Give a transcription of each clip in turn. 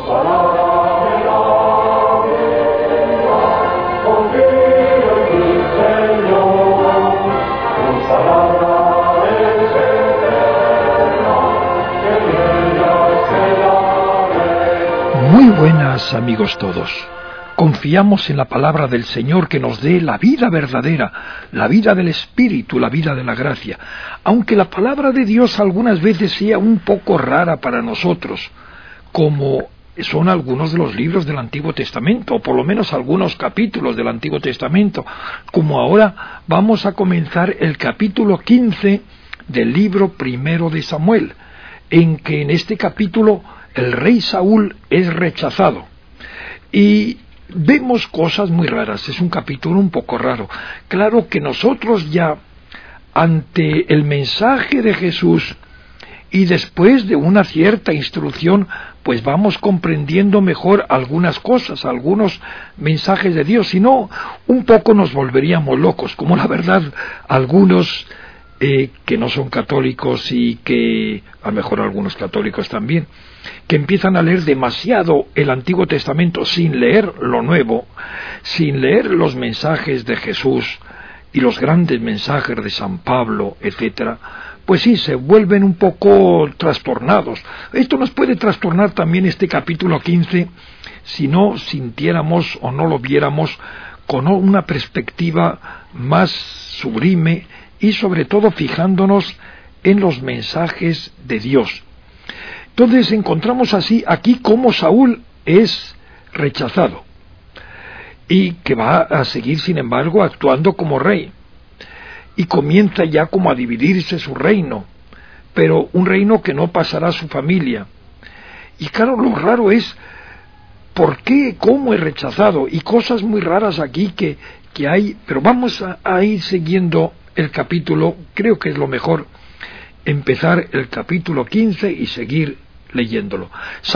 Muy buenas, amigos todos. Confiamos en la palabra del Señor que nos dé la vida verdadera, la vida del Espíritu, la vida de la gracia, aunque la palabra de Dios algunas veces sea un poco rara para nosotros, como son algunos de los libros del Antiguo Testamento, o por lo menos algunos capítulos del Antiguo Testamento, como ahora vamos a comenzar el capítulo 15 del libro primero de Samuel, en que en este capítulo el rey Saúl es rechazado. Y vemos cosas muy raras, es un capítulo un poco raro. Claro que nosotros ya, ante el mensaje de Jesús, y después de una cierta instrucción, pues vamos comprendiendo mejor algunas cosas, algunos mensajes de Dios, si no, un poco nos volveríamos locos, como la verdad algunos que no son católicos y que, a lo mejor algunos católicos también, que empiezan a leer demasiado el Antiguo Testamento sin leer lo Nuevo, sin leer los mensajes de Jesús y los grandes mensajes de San Pablo, etcétera, pues sí, se vuelven un poco trastornados. Esto nos puede trastornar también este capítulo 15 si no sintiéramos o no lo viéramos con una perspectiva más sublime y sobre todo fijándonos en los mensajes de Dios. Entonces encontramos así aquí cómo Saúl es rechazado y que va a seguir sin embargo actuando como rey y comienza ya como a dividirse su reino, pero un reino que no pasará a su familia. Y claro, lo raro es por qué, cómo es rechazado, y cosas muy raras aquí que hay, pero vamos a ir siguiendo el capítulo. Creo que es lo mejor empezar el capítulo 15 y seguir leyéndolo.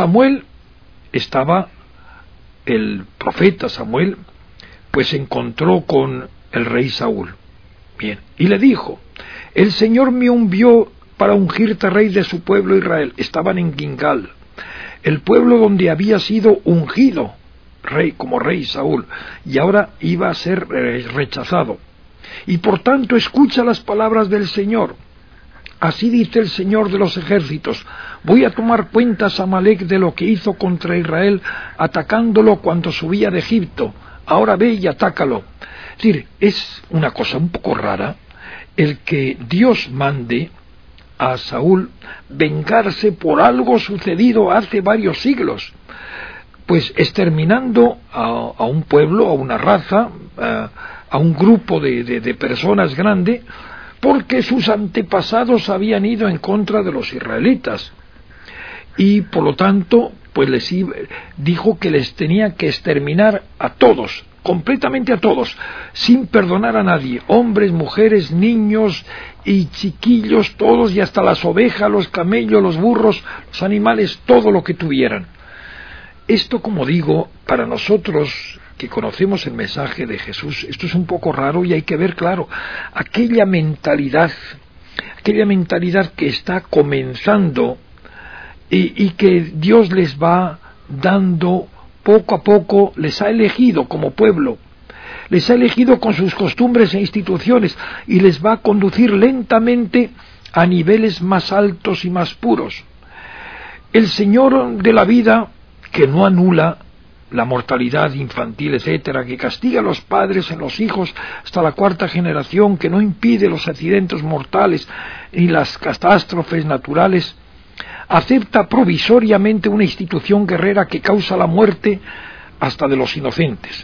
El profeta Samuel, pues se encontró con el rey Saúl. Bien, y le dijo: el Señor me envió para ungirte rey de su pueblo Israel. Estaban en Gilgal, el pueblo donde había sido ungido rey, como rey Saúl, y ahora iba a ser rechazado. Y por tanto escucha las palabras del Señor. Así dice el Señor de los ejércitos: voy a tomar cuentas a Amalec de lo que hizo contra Israel, atacándolo cuando subía de Egipto. Ahora ve y atácalo. Es decir, es una cosa un poco rara el que Dios mande a Saúl vengarse por algo sucedido hace varios siglos, pues exterminando a un pueblo, a una raza, a un grupo de personas grande, porque sus antepasados habían ido en contra de los israelitas, y por lo tanto pues les dijo que les tenía que exterminar a todos, completamente a todos, sin perdonar a nadie, hombres, mujeres, niños y chiquillos, todos, y hasta las ovejas, los camellos, los burros, los animales, todo lo que tuvieran. Esto, como digo, para nosotros que conocemos el mensaje de Jesús, esto es un poco raro y hay que ver claro aquella mentalidad que está comenzando y que Dios les va dando poco a poco, les ha elegido como pueblo, les ha elegido con sus costumbres e instituciones y les va a conducir lentamente a niveles más altos y más puros. El Señor de la vida, que no anula la mortalidad infantil, etcétera, que castiga a los padres en los hijos hasta la 4ª generación, que no impide los accidentes mortales ni las catástrofes naturales, acepta provisoriamente una institución guerrera que causa la muerte hasta de los inocentes.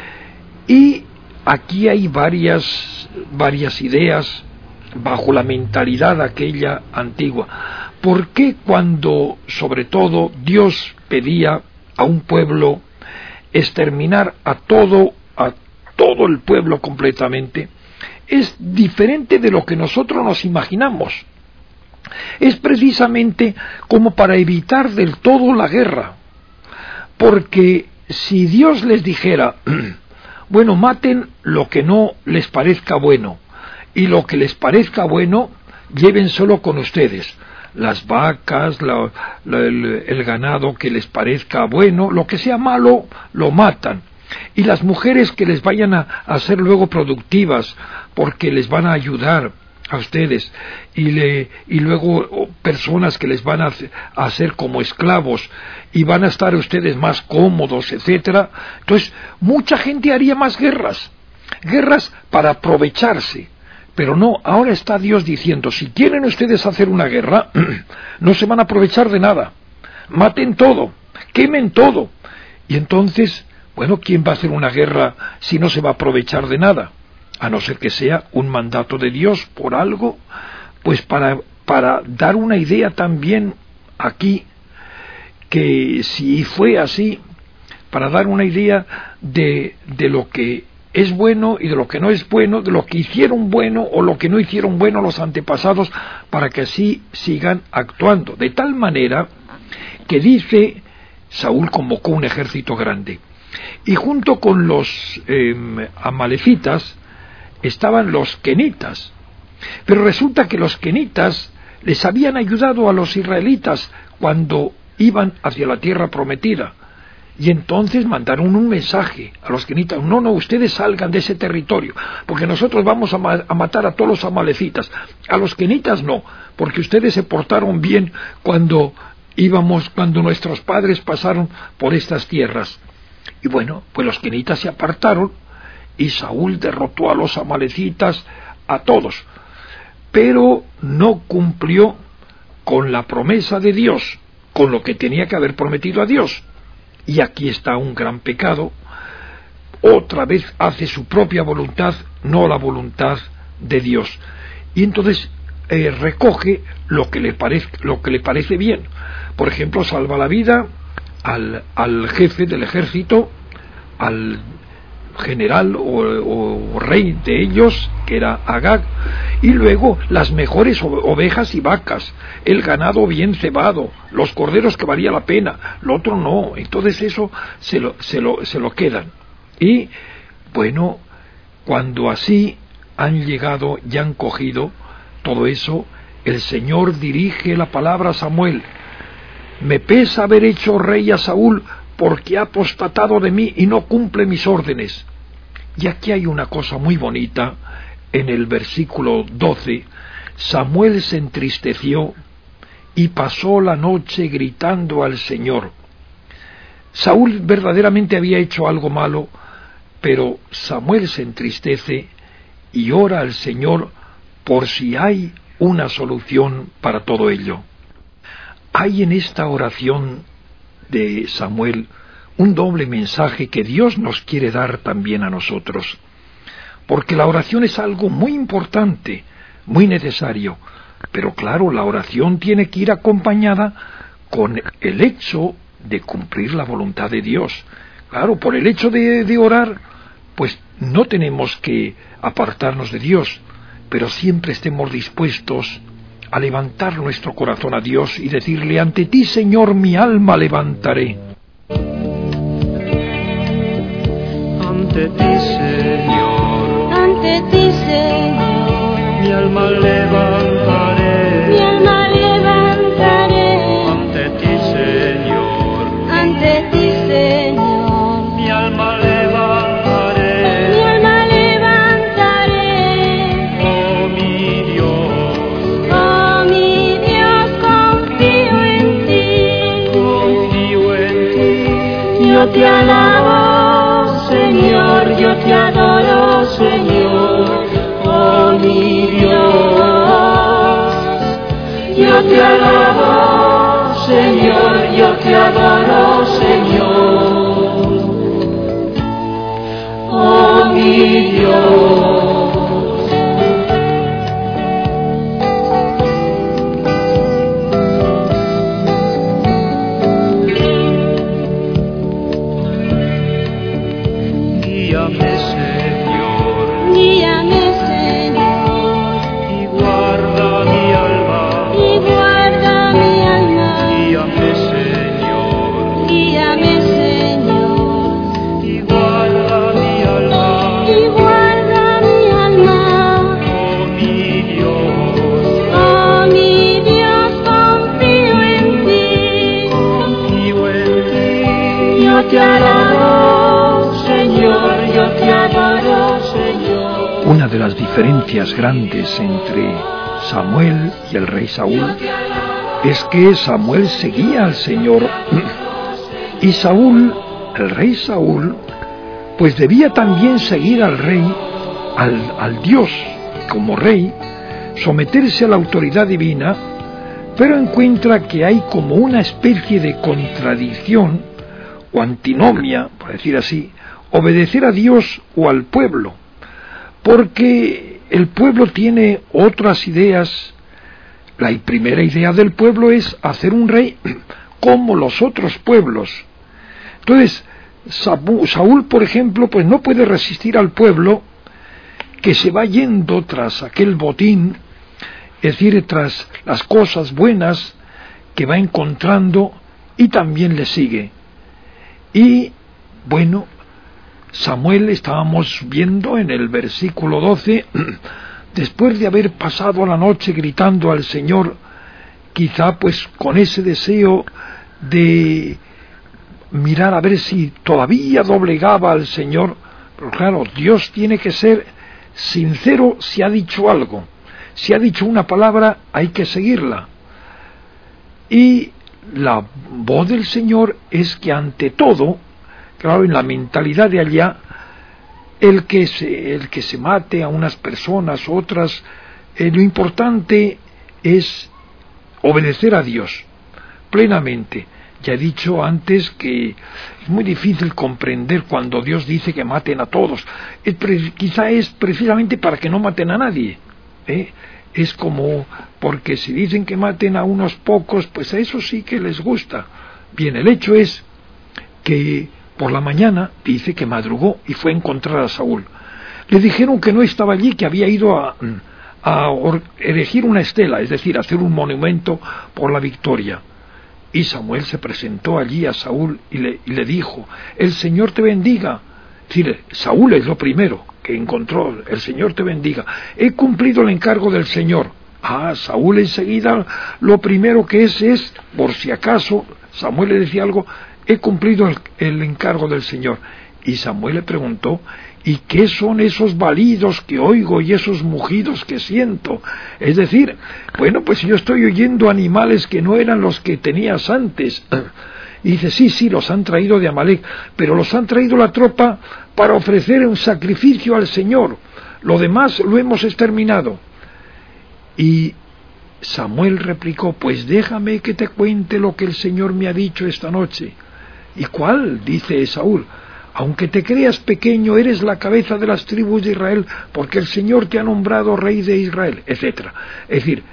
Y aquí hay varias ideas bajo la mentalidad aquella antigua. ¿Por qué cuando, sobre todo, Dios pedía a un pueblo exterminar a todo el pueblo completamente? Es diferente de lo que nosotros nos imaginamos. Es precisamente como para evitar del todo la guerra, porque si Dios les dijera, bueno, maten lo que no les parezca bueno, y lo que les parezca bueno, llévenselo con ustedes. las vacas, el ganado que les parezca bueno, lo que sea malo, lo matan. Y las mujeres que les vayan a ser luego productivas, porque les van a ayudar a ustedes, y luego personas que les van a hacer como esclavos, y van a estar ustedes más cómodos, etcétera. Entonces, mucha gente haría más guerras para aprovecharse. Pero no, ahora está Dios diciendo, si quieren ustedes hacer una guerra, no se van a aprovechar de nada. Maten todo, quemen todo. Y entonces, bueno, ¿quién va a hacer una guerra si no se va a aprovechar de nada? A no ser que sea un mandato de Dios por algo, pues para dar una idea también aquí, que si fue así, para dar una idea de lo que es bueno y de lo que no es bueno, de lo que hicieron bueno o lo que no hicieron bueno los antepasados, para que así sigan actuando. De tal manera que dice, Saúl convocó un ejército grande, y junto con los amalecitas estaban los quenitas. Pero resulta que los quenitas les habían ayudado a los israelitas cuando iban hacia la tierra prometida. Y entonces mandaron un mensaje a los quenitas: no, ustedes salgan de ese territorio, porque nosotros vamos a matar a todos los amalecitas. A los quenitas no, porque ustedes se portaron bien cuando nuestros padres pasaron por estas tierras. Y bueno, pues los quenitas se apartaron, y Saúl derrotó a los amalecitas, a todos, pero no cumplió con la promesa de Dios, con lo que tenía que haber prometido a Dios. Y aquí está un gran pecado. Otra vez hace su propia voluntad, no la voluntad de Dios. Y entonces recoge lo que le parece bien. Por ejemplo, salva la vida al jefe del ejército, al general o rey de ellos, que era Agag, y luego las mejores ovejas y vacas, el ganado bien cebado, los corderos que valía la pena, lo otro no. Entonces eso se lo quedan. Y bueno, cuando así han llegado y han cogido todo eso, el Señor dirige la palabra a Samuel: me pesa haber hecho rey a Saúl, porque ha apostatado de mí y no cumple mis órdenes. Y aquí hay una cosa muy bonita. En el versículo 12, Samuel se entristeció y pasó la noche gritando al Señor. Saúl verdaderamente había hecho algo malo, pero Samuel se entristece y ora al Señor por si hay una solución para todo ello. Hay en esta oración de Samuel un doble mensaje que Dios nos quiere dar también a nosotros, porque la oración es algo muy importante, muy necesario, pero claro, la oración tiene que ir acompañada con el hecho de cumplir la voluntad de Dios. Claro, por el hecho de orar, pues no tenemos que apartarnos de Dios, pero siempre estemos dispuestos a levantar nuestro corazón a Dios y decirle: ante ti, Señor, mi alma levantaré. Ante ti, Señor, ante ti, Señor, mi alma levantaré. mi alma levantaré. Ante ti, Señor, Ante ti, Señor, mi alma levantaré. mi alma levantaré. Oh mi Dios, Oh mi Dios, confío en ti. confío en ti. Yo te alabo, Señor, yo te adoro, Señor. Oh mi Dios, yo te alabo, Señor, yo te adoro, Señor. Oh mi Dios. Guíame, Señor, Guíame, Señor, y guarda mi alma. y guarda mi alma. Guíame, Señor, te alabo, Señor, yo te adoro, Señor. Una de las diferencias grandes entre Samuel y el rey Saúl es que Samuel seguía al Señor y Saúl, el rey Saúl, pues debía también seguir al rey, al Dios como rey, someterse a la autoridad divina, pero encuentra que hay como una especie de contradicción o antinomia, por decir así, obedecer a Dios o al pueblo, porque el pueblo tiene otras ideas. La primera idea del pueblo es hacer un rey como los otros pueblos. Entonces, Saúl, por ejemplo, pues no puede resistir al pueblo que se va yendo tras aquel botín, es decir, tras las cosas buenas que va encontrando, y también le sigue. Y, bueno, Samuel, estábamos viendo en el versículo 12, después de haber pasado la noche gritando al Señor, quizá pues con ese deseo de mirar a ver si todavía doblegaba al Señor, pero claro, Dios tiene que ser sincero. Si ha dicho algo, si ha dicho una palabra, hay que seguirla. Y la voz del Señor es que ante todo, claro, en la mentalidad de allá, el que se mate a unas personas, otras, lo importante es obedecer a Dios plenamente. Ya he dicho antes que es muy difícil comprender cuando Dios dice que maten a todos. Quizá es precisamente para que no maten a nadie, Es como, porque si dicen que maten a unos pocos, pues a eso sí que les gusta. Bien, el hecho es que por la mañana dice que madrugó y fue a encontrar a Saúl. Le dijeron que no estaba allí, que había ido a erigir una estela, es decir, a hacer un monumento por la victoria. Y Samuel se presentó allí a Saúl y le dijo: el Señor te bendiga. Es decir, Saúl es lo primero que encontró: el Señor te bendiga. He cumplido el encargo del Señor. Saúl enseguida lo primero que es, por si acaso Samuel le decía algo: he cumplido el encargo del Señor. Y Samuel le preguntó: ¿y qué son esos balidos que oigo y esos mugidos que siento? Es decir, bueno, pues yo estoy oyendo animales que no eran los que tenías antes. Y dice: sí, los han traído de Amalec, pero los han traído la tropa para ofrecer un sacrificio al Señor. Lo demás lo hemos exterminado. Y Samuel replicó: pues déjame que te cuente lo que el Señor me ha dicho esta noche. ¿Y cuál? Dice Saúl: aunque te creas pequeño, eres la cabeza de las tribus de Israel, porque el Señor te ha nombrado rey de Israel, etc. Es decir,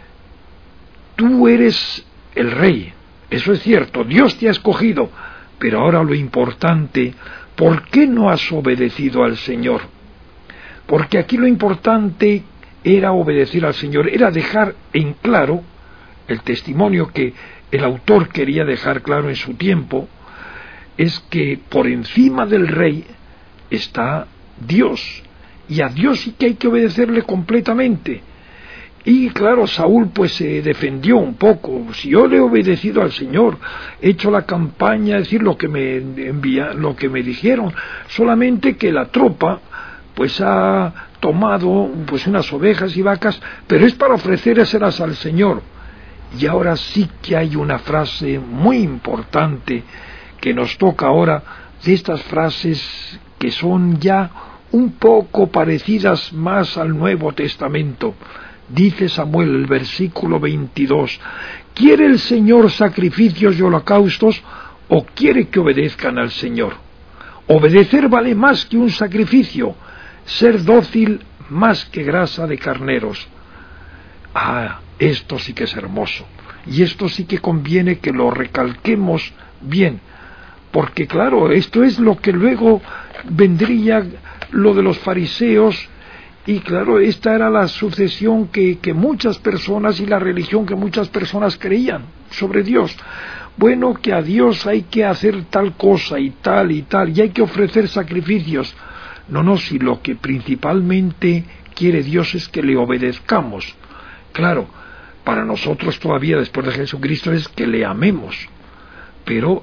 tú eres el rey, eso es cierto, Dios te ha escogido, pero ahora lo importante, ¿por qué no has obedecido al Señor? Porque aquí lo importante era obedecer al Señor, era dejar en claro el testimonio que el autor quería dejar claro en su tiempo, es que por encima del rey está Dios, y a Dios sí que hay que obedecerle completamente. Y claro, Saúl pues se defendió un poco: si yo le he obedecido al Señor, he hecho la campaña, es decir, lo que me dijeron, solamente que la tropa pues ha tomado pues unas ovejas y vacas, pero es para ofrecérselas al Señor. Y ahora sí que hay una frase muy importante que nos toca ahora, de estas frases que son ya un poco parecidas más al Nuevo Testamento. Dice Samuel, el versículo 22, ¿quiere el Señor sacrificios y holocaustos o quiere que obedezcan al Señor? Obedecer vale más que un sacrificio, ser dócil más que grasa de carneros. Esto sí que es hermoso, y esto sí que conviene que lo recalquemos bien, porque claro, esto es lo que luego vendría lo de los fariseos, y claro, esta era la sucesión que muchas personas, y la religión que muchas personas creían sobre Dios. Bueno, que a Dios hay que hacer tal cosa y tal, y hay que ofrecer sacrificios. No, si lo que principalmente quiere Dios es que le obedezcamos. Claro, para nosotros todavía después de Jesucristo es que le amemos, pero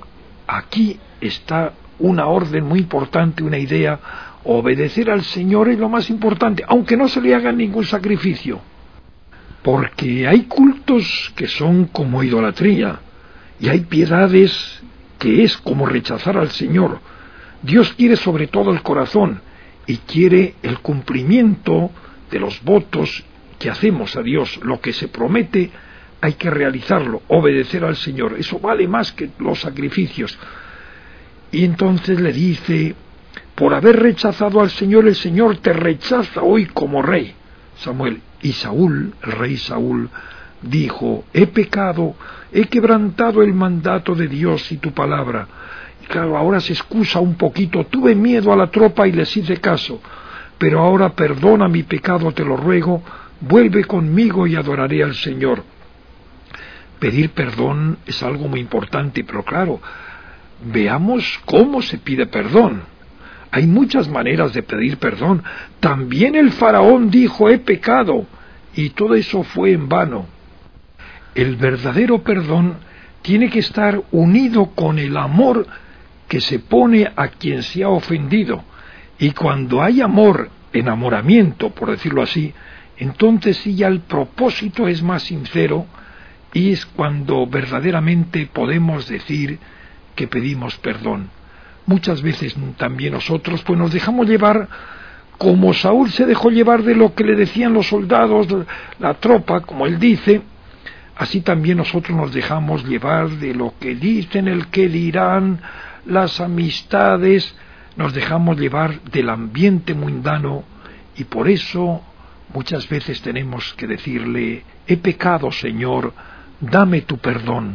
aquí está una orden muy importante, una idea. Obedecer al Señor es lo más importante, aunque no se le haga ningún sacrificio. Porque hay cultos que son como idolatría, y hay piedades que es como rechazar al Señor. Dios quiere sobre todo el corazón, y quiere el cumplimiento de los votos que hacemos a Dios. Lo que se promete hay que realizarlo, obedecer al Señor. Eso vale más que los sacrificios. Y entonces le dice: por haber rechazado al Señor, el Señor te rechaza hoy como rey, Samuel. Y Saúl, el rey Saúl, dijo: he pecado, he quebrantado el mandato de Dios y tu palabra. Y claro, ahora se excusa un poquito: tuve miedo a la tropa y les hice caso, pero ahora perdona mi pecado, te lo ruego, vuelve conmigo y adoraré al Señor. Pedir perdón es algo muy importante, pero claro, veamos cómo se pide perdón. Hay muchas maneras de pedir perdón. También el faraón dijo: he pecado, y todo eso fue en vano. El verdadero perdón tiene que estar unido con el amor que se pone a quien se ha ofendido. Y cuando hay amor, enamoramiento, por decirlo así, entonces sí ya el propósito es más sincero, y es cuando verdaderamente podemos decir que pedimos perdón. Muchas veces también nosotros pues nos dejamos llevar, como Saúl se dejó llevar de lo que le decían los soldados, la tropa, como él dice, así también nosotros nos dejamos llevar de lo que dicen, el que dirán, las amistades, nos dejamos llevar del ambiente mundano, y por eso muchas veces tenemos que decirle: he pecado, Señor, dame tu perdón.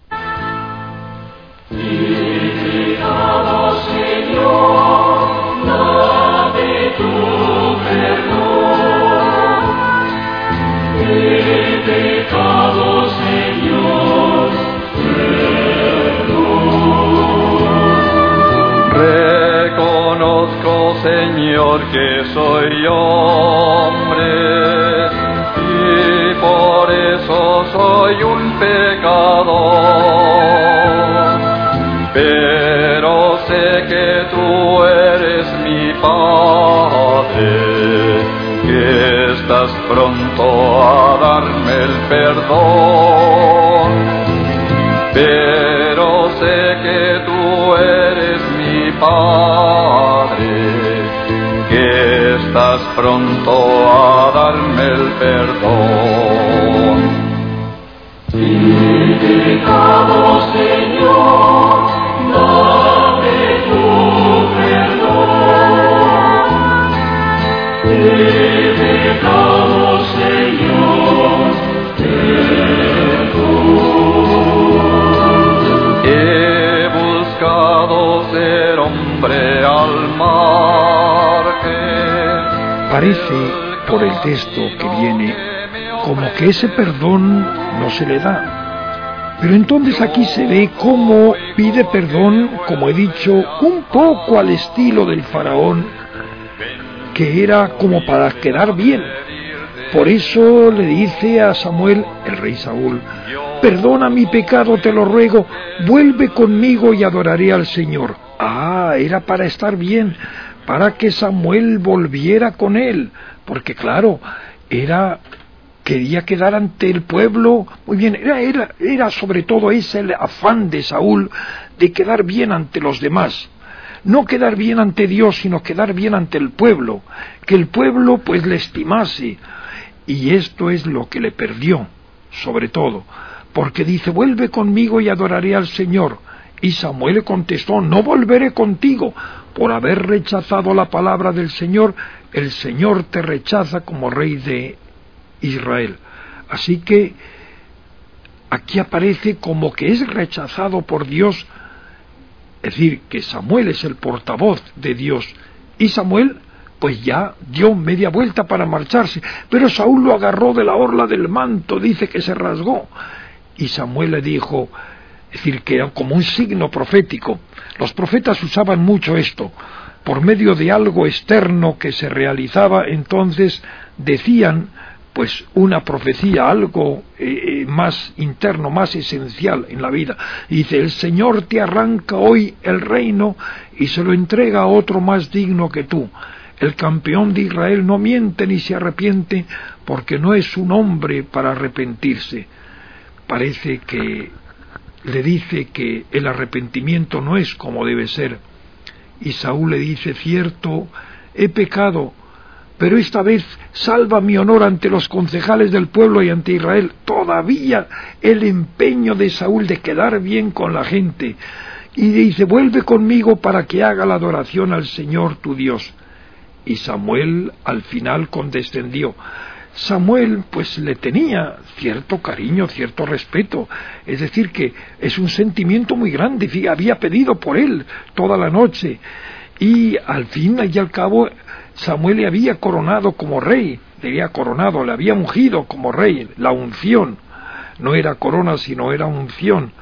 He pecado, Señor, dame tu perdón. He pecado, Señor, perdón. Reconozco, Señor, que soy hombre, y por eso soy un pecador. Pero sé que tú eres mi Padre, que estás pronto a darme el perdón. Pero sé que tú eres mi Padre, que estás pronto a darme el perdón. Mi pecado, Señor, dame tu perdón. Mi pecado, Señor, perdón. He buscado ser hombre al margen. Parece, por el texto que viene, como que ese perdón no se le da. Pero entonces aquí se ve cómo pide perdón, como he dicho, un poco al estilo del faraón, que era como para quedar bien. Por eso le dice a Samuel, el rey Saúl: perdona mi pecado, te lo ruego, vuelve conmigo y adoraré al Señor. Era para estar bien, para que Samuel volviera con él, porque claro, quería quedar ante el pueblo muy bien. Era sobre todo ese el afán de Saúl, de quedar bien ante los demás. No quedar bien ante Dios, sino quedar bien ante el pueblo, que el pueblo pues le estimase. Y esto es lo que le perdió, sobre todo, porque dice: vuelve conmigo y adoraré al Señor. Y Samuel le contestó: no volveré contigo. Por haber rechazado la palabra del Señor, el Señor te rechaza como rey de Israel. Así que aquí aparece como que es rechazado por Dios, es decir, que Samuel es el portavoz de Dios, y Samuel pues ya dio media vuelta para marcharse, pero Saúl lo agarró de la orla del manto, dice que se rasgó, y Samuel le dijo, es decir, que era como un signo profético. Los profetas usaban mucho esto, por medio de algo externo que se realizaba, entonces decían pues una profecía, algo más interno, más esencial en la vida. Dice: el Señor te arranca hoy el reino y se lo entrega a otro más digno que tú. El campeón de Israel no miente ni se arrepiente, porque no es un hombre para arrepentirse. Parece que le dice que el arrepentimiento no es como debe ser. Y Saúl le dice: cierto, he pecado, pero esta vez salva mi honor ante los concejales del pueblo y ante Israel. Todavía el empeño de Saúl de quedar bien con la gente. Y dice: vuelve conmigo para que haga la adoración al Señor tu Dios. Y Samuel al final condescendió. Samuel pues le tenía cierto cariño, cierto respeto, es decir, que es un sentimiento muy grande. Había pedido por él toda la noche, y al fin y al cabo Samuel le había coronado como rey, le había ungido como rey, la unción, no era corona sino era unción,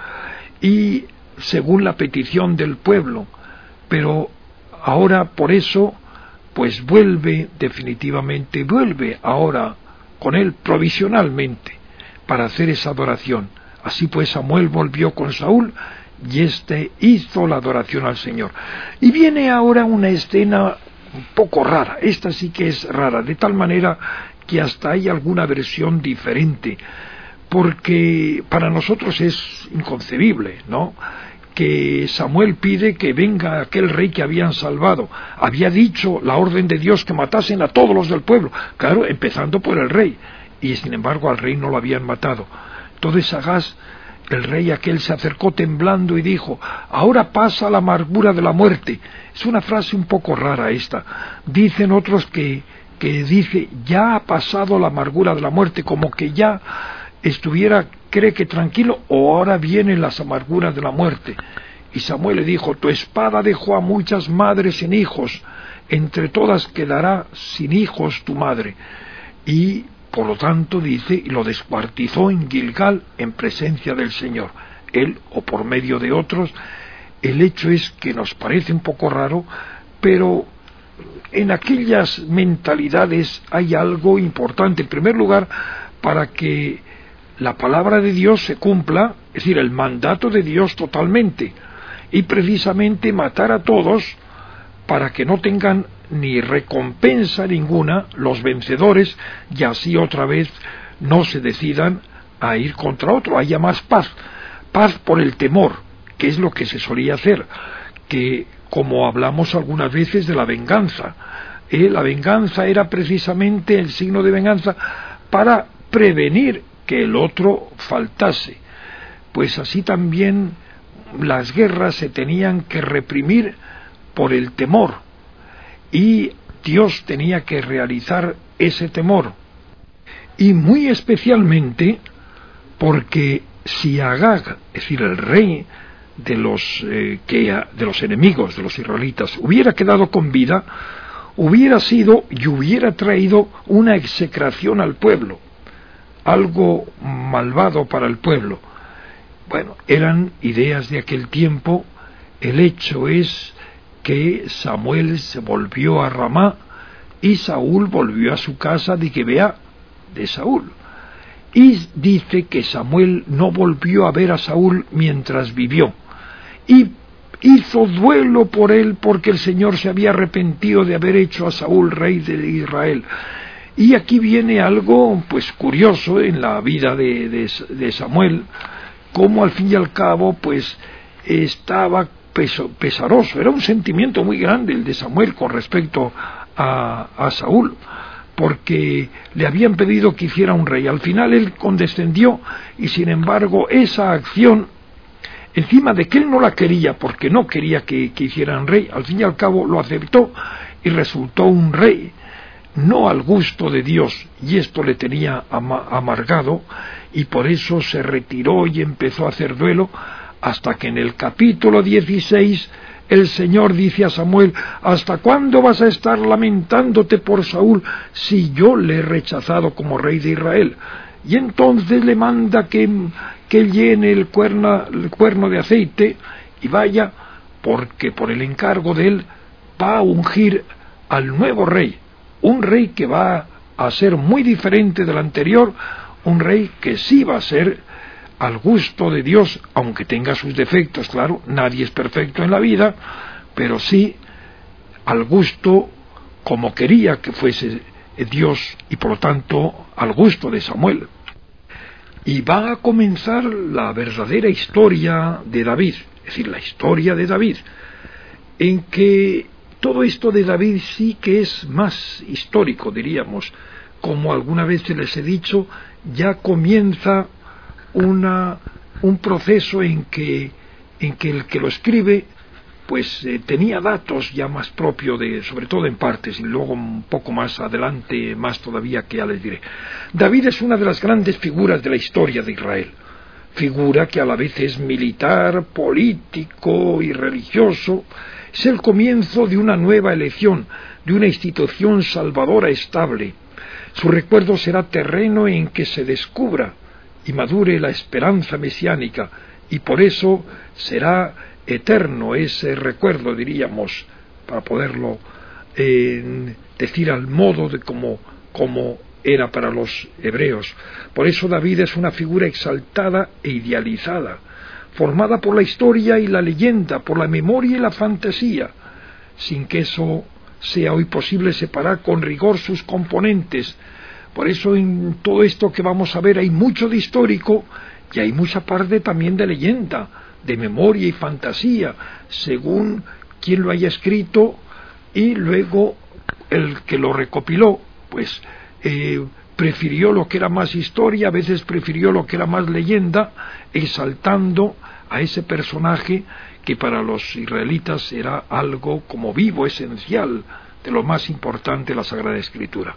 y según la petición del pueblo. Pero ahora por eso pues definitivamente vuelve ahora con él provisionalmente para hacer esa adoración. Así pues Samuel volvió con Saúl y éste hizo la adoración al Señor. Y viene ahora una escena un poco rara, esta sí que es rara, de tal manera que hasta hay alguna versión diferente, porque para nosotros es inconcebible, ¿no?, que Samuel pide que venga aquel rey que habían salvado. Había dicho la orden de Dios que matasen a todos los del pueblo, claro, empezando por el rey, y sin embargo al rey no lo habían matado. Entonces Agaz, el rey aquel, se acercó temblando y dijo: ahora pasa la amargura de la muerte. Es una frase un poco rara esta. Dicen otros que dice: ya ha pasado la amargura de la muerte, como que ya cree que tranquilo, o ahora vienen las amarguras de la muerte. Y Samuel le dijo: tu espada dejó a muchas madres sin hijos, entre todas quedará sin hijos tu madre. Y por lo tanto dice, y lo descuartizó en Gilgal en presencia del Señor, él o por medio de otros. El hecho es que nos parece un poco raro, pero en aquellas mentalidades hay algo importante. En primer lugar, para que la palabra de Dios se cumpla, es decir, el mandato de Dios totalmente, y precisamente matar a todos para que no tengan ni recompensa ninguna los vencedores, y así otra vez no se decidan a ir contra otro, haya más paz por el temor, que es lo que se solía hacer, que como hablamos algunas veces de la venganza, la venganza era precisamente el signo de venganza para prevenir que el otro faltase. Pues así también las guerras se tenían que reprimir por el temor, y Dios tenía que realizar ese temor, y muy especialmente porque si Agag, es decir, el rey de los enemigos de los israelitas, hubiera quedado con vida, hubiera sido y hubiera traído una execración al pueblo, algo malvado para el pueblo. Bueno, eran ideas de aquel tiempo. El hecho es que Samuel se volvió a Ramá y Saúl volvió a su casa de Gibeá de Saúl. Y dice que Samuel no volvió a ver a Saúl mientras vivió, y hizo duelo por él, porque el Señor se había arrepentido de haber hecho a Saúl rey de Israel. Y aquí viene algo pues curioso en la vida de Samuel, como al fin y al cabo pues estaba pesaroso. Era un sentimiento muy grande el de Samuel con respecto a Saúl, porque le habían pedido que hiciera un rey. Al final él condescendió, y sin embargo esa acción, encima de que él no la quería, porque no quería que hicieran rey, al fin y al cabo lo aceptó y resultó un rey, no al gusto de Dios, y esto le tenía amargado, y por eso se retiró y empezó a hacer duelo, hasta que en el capítulo 16 el Señor dice a Samuel: ¿hasta cuándo vas a estar lamentándote por Saúl si yo le he rechazado como rey de Israel? Y entonces le manda que llene el cuerno de aceite y vaya, porque por el encargo de él va a ungir al nuevo rey, un rey que va a ser muy diferente del anterior, un rey que sí va a ser al gusto de Dios, aunque tenga sus defectos, claro, nadie es perfecto en la vida, pero sí al gusto como quería que fuese Dios y por lo tanto al gusto de Samuel. Y va a comenzar la verdadera historia de David, es decir, la historia de David, en que todo esto de David sí que es más histórico, diríamos, como alguna vez les he dicho, ya comienza un proceso en que el que lo escribe pues tenía datos ya más propios sobre todo en partes, y luego un poco más adelante, más todavía, que ya les diré. David es una de las grandes figuras de la historia de Israel, figura que a la vez es militar, político y religioso. Es el comienzo de una nueva elección, de una institución salvadora estable. Su recuerdo será terreno en que se descubra y madure la esperanza mesiánica, y por eso será eterno ese recuerdo, diríamos, para poderlo decir al modo de como era para los hebreos. Por eso David es una figura exaltada e idealizada, formada por la historia y la leyenda, por la memoria y la fantasía, sin que eso sea hoy posible separar con rigor sus componentes. Por eso en todo esto que vamos a ver hay mucho de histórico y hay mucha parte también de leyenda, de memoria y fantasía, según quien lo haya escrito, y luego el que lo recopiló, pues prefirió lo que era más historia, a veces prefirió lo que era más leyenda, exaltando a ese personaje que para los israelitas era algo como vivo, esencial, de lo más importante de la Sagrada Escritura.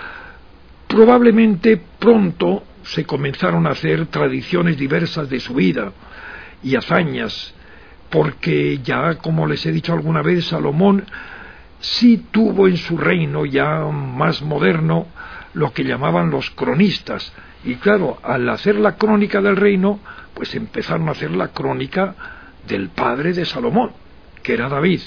Probablemente pronto se comenzaron a hacer tradiciones diversas de su vida y hazañas, porque ya, como les he dicho alguna vez, Salomón sí tuvo en su reino ya más moderno lo que llamaban los cronistas, y claro, al hacer la crónica del reino, pues empezaron a hacer la crónica del padre de Salomón, que era David.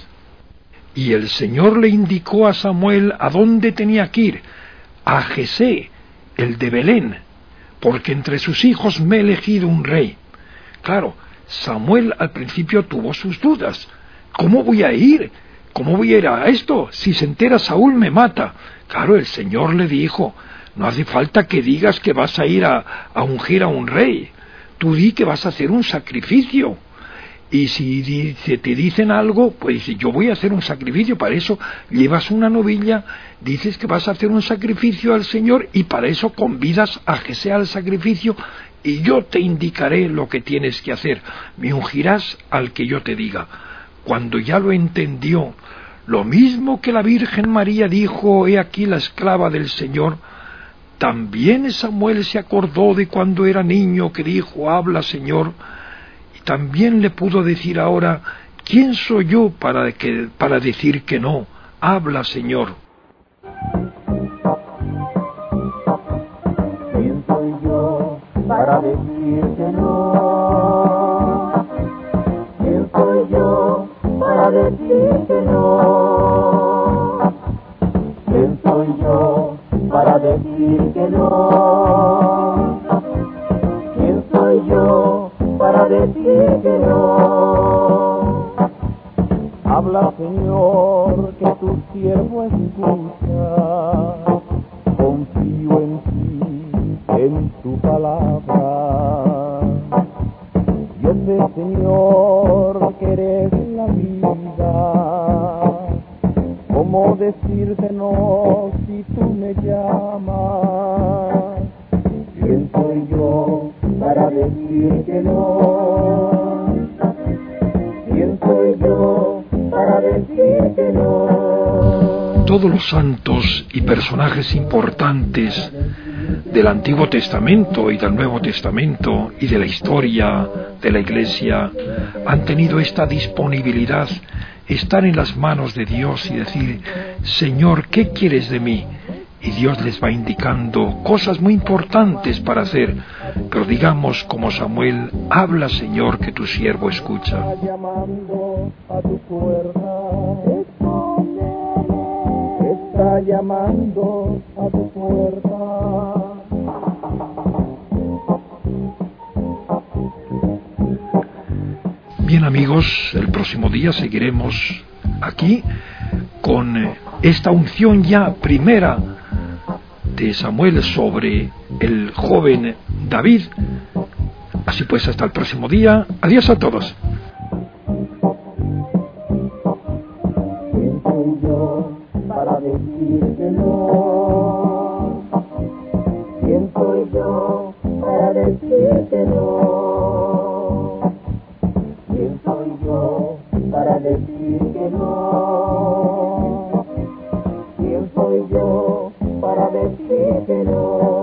Y el Señor le indicó a Samuel a dónde tenía que ir, a Jesé, el de Belén, porque entre sus hijos me he elegido un rey. Claro, Samuel al principio tuvo sus dudas. ¿Cómo voy a ir? ¿Cómo voy a ir a esto? Si se entera Saúl me mata. Claro, el Señor le dijo, no hace falta que digas que vas a ir a ungir a un rey. Tú di que vas a hacer un sacrificio. Y si te dicen algo, pues dice, yo voy a hacer un sacrificio. Para eso llevas una novilla, dices que vas a hacer un sacrificio al Señor, y para eso convidas a Jesé al sacrificio, y yo te indicaré lo que tienes que hacer. Me ungirás al que yo te diga. Cuando ya lo entendió, lo mismo que la Virgen María dijo, he aquí la esclava del Señor, también Samuel se acordó de cuando era niño, que dijo, habla, Señor. También le pudo decir ahora, ¿quién soy yo para decir que no? Habla, Señor. ¿Quién soy yo para decir que no? ¿Quién soy yo para decir que no? ¿Quién soy yo para decir que no? ¿Quién soy yo para decir que no? Habla, Señor, que tu siervo escucha. Confío en ti, en tu palabra. Yo sé, Señor, que eres la vida. ¿Cómo decirte no si tú me llamas? ¿Quién soy yo para decir que no? ¿Quién soy yo para decir que no? Todos los santos y personajes importantes del Antiguo Testamento y del Nuevo Testamento y de la historia de la Iglesia han tenido esta disponibilidad, estar en las manos de Dios y decir, Señor, ¿qué quieres de mí? Y Dios les va indicando cosas muy importantes para hacer, pero digamos como Samuel, habla, Señor, que tu siervo escucha. Está llamando a tu puerta, está llamando a tu puerta. verdad. Bien, amigos, el próximo día seguiremos aquí con esta unción ya primera de Samuel sobre el joven David. Así pues, hasta el próximo día. Adiós a todos. ¿Quién soy yo para decir que no? ¿Quién soy yo para decir que no? ¿Quién soy yo para decir que no? ¿Quién soy yo para decir que no?